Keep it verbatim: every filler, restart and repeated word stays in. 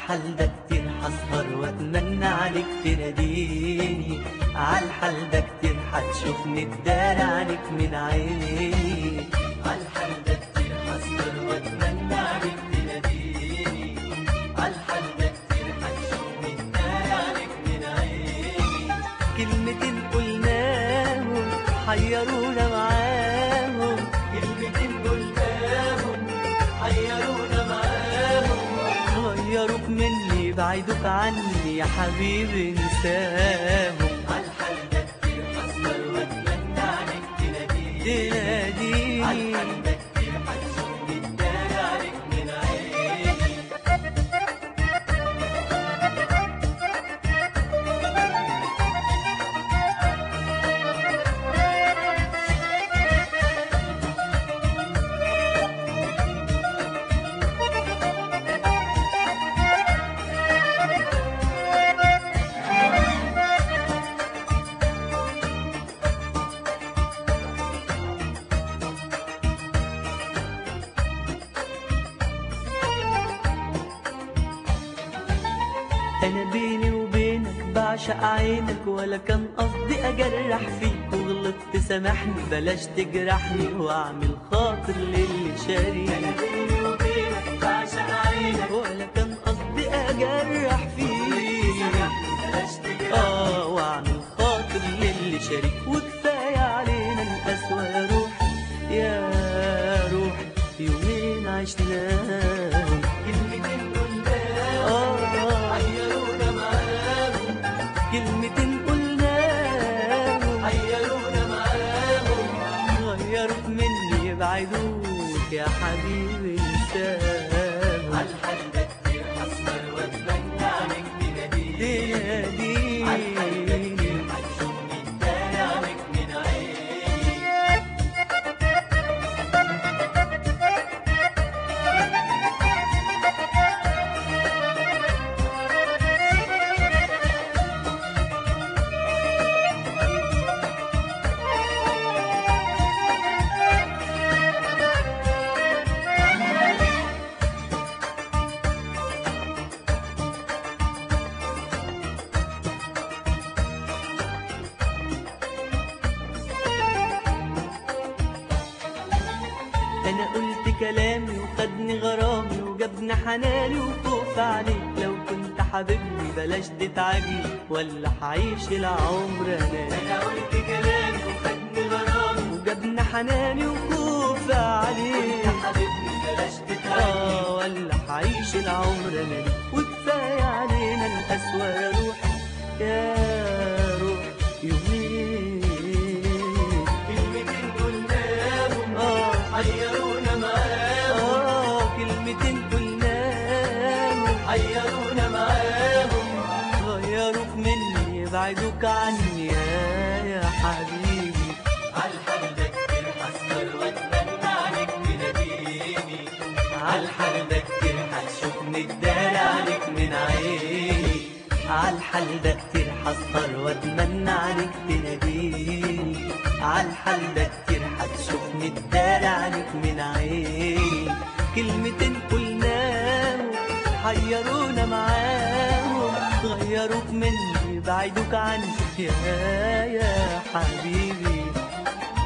عالحال ده كتير حسهر واتمنى عليك تناديني، عالحال ده كتير حتشوفني اتدارى عليك من عيني، عالحال ده كتير حسهر واتمنى عليك تناديني، عالحال ده كتير حتشوفني اتدارى عليك من عيني. كلمتين قلناهم حيرونا معاهم، كلمتين قلناهم حيرونا معاهم، غيروك مني بعيدوك عني يا حبيبي انساهم. عالحال ده كتير حسهر واتمنى عليك تناديني، عالحال ده كتير حتشوفني اتدارى عليك من عيني. أنا بيني وبينك بعشق عينك، ولا كان قصدي أجرح فيك، وغلطت سامحني بلاش تجرحني، وأعمل خاطر للي شاريك. أنا بيني وبينك بعشق عينك، ولا كان قصدي أجرح فيك، بلاش تجرحني آه وأعمل خاطر للي شاريك. وكفاية علينا القسوة يا روحي يا روحي، يومين عشناهم كلمتين قلناهم حيرونا معاهم، كلمتين قلناهم حيرونا معاهم، غيروك مني يبعدوك يا حبيبي انساهم. عالحال ده كتير حسهر واتمنى عليك تناديني، عالحال ده كتير حتشوفني اتدارى عليك من عيني. أنا قلت كلامي وخدني غرامي وجابني حناني وخوف عليك، لو كنت حبيبني بلاش تتعبني ولا حعيش العمر أنا. أنا قلت كلامي وخدني غرامي وجابني حناني وخوف عليك، كنت حبيبني بلاش تتعبني آه ولا حعيش العمر أنا. وكفاية علينا القسوة يا روحي يا روحي، يومين كلمتين قلناهم آه حيرونا معاهم، آه كلمتين قلناهم حيرونا معاهم، غيروك مني يبعدوك عني يا يا حبيبي. عالحال ده كتير حسهر واتمنى عليك تناديني، عالحال ده كتير حتشوفني اتدارى عليك من عيني، عالحال ده كتير حسهر واتمنى عليك تناديني، عالحال ده كتير حتشوفني اتدارى عليك من عيني. كلمتين قلناهم حيرونا معاهم، غيروك مني بعيدوك عني يا يا حبيبي.